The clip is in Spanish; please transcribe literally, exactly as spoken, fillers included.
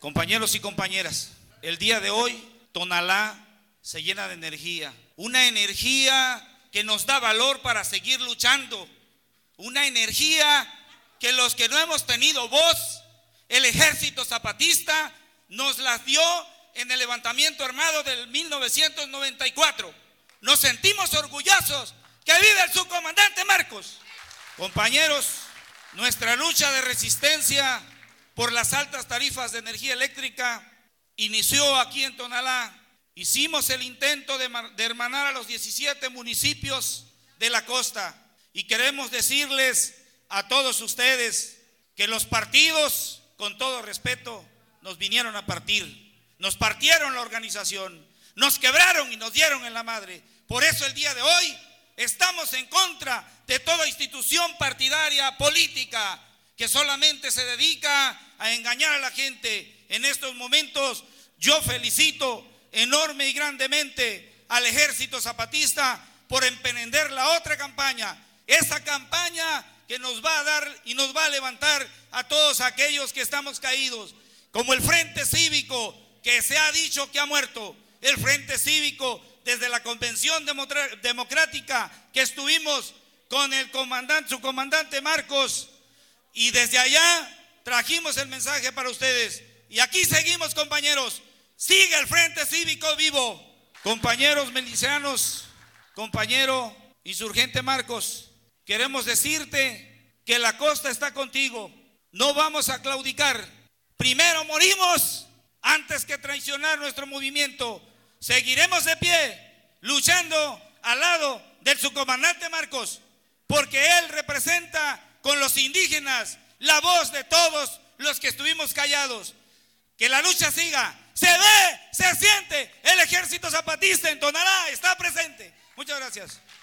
Compañeros y compañeras, el día de hoy Tonalá se llena de energía, una energía que nos da valor para seguir luchando, una energía que los que no hemos tenido voz, el Ejército Zapatista nos las dio en el levantamiento armado del mil novecientos noventa y cuatro. Nos sentimos orgullosos. ¡Que viva el subcomandante Marcos! Compañeros, nuestra lucha de resistencia por las altas tarifas de energía eléctrica inició aquí en Tonalá. Hicimos el intento de, de hermanar a los diecisiete municipios de la costa y queremos decirles a todos ustedes que los partidos, con todo respeto, nos vinieron a partir, nos partieron la organización, nos quebraron y nos dieron en la madre. Por eso el día de hoy estamos en contra de toda institución partidaria política que solamente se dedica a engañar a la gente. En estos momentos yo felicito enorme y grandemente al Ejército Zapatista por emprender la otra campaña, esa campaña que nos va a dar y nos va a levantar a todos aquellos que estamos caídos, como el Frente Cívico que se ha dicho que ha muerto, el Frente Cívico desde la Convención Democrática que estuvimos con el comandante, su comandante Marcos, y desde allá trajimos el mensaje para ustedes. Y aquí seguimos, compañeros. Sigue el Frente Cívico vivo. Compañeros milicianos, compañero insurgente Marcos, queremos decirte que la costa está contigo. No vamos a claudicar. Primero morimos antes que traicionar nuestro movimiento. Seguiremos de pie, luchando al lado del subcomandante Marcos, porque él representa con los indígenas la voz de todos los que estuvimos callados. Que la lucha siga. Se ve, se siente. El Ejército Zapatista en Tonalá está presente. Muchas gracias.